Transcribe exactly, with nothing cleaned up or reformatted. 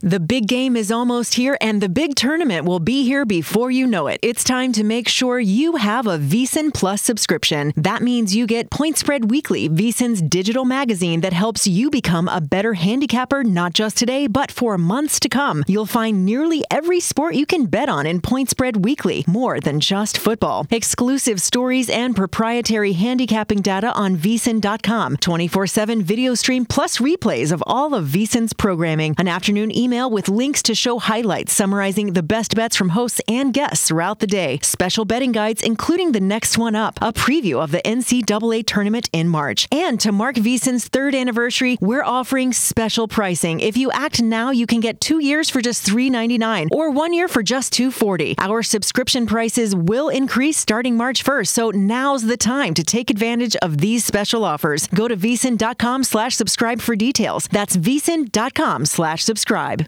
The big game is almost here, and the big tournament will be here before you know it. It's time to make sure you have a VSiN Plus subscription. That means you get Point Spread Weekly, VSiN's digital magazine that helps you become a better handicapper, not just today, but for months to come. You'll find nearly every sport you can bet on in Point Spread Weekly, more than just football. Exclusive stories and proprietary handicapping data on V S I N dot com. twenty-four seven video stream plus replays of all of VSiN's programming. An afternoon email with links to show highlights summarizing the best bets from hosts and guests throughout the day. Special betting guides, including the next one up, a preview of the N C double A tournament in March. And to mark VSiN's third anniversary, we're offering special pricing. If you act now, you can get two years for just three ninety-nine or one year for just two forty. Our subscription prices will increase starting March first, so now's the time to take advantage of these special offers. Go to V S I N dot com slash subscribe for details. That's V S I N dot com slash subscribe.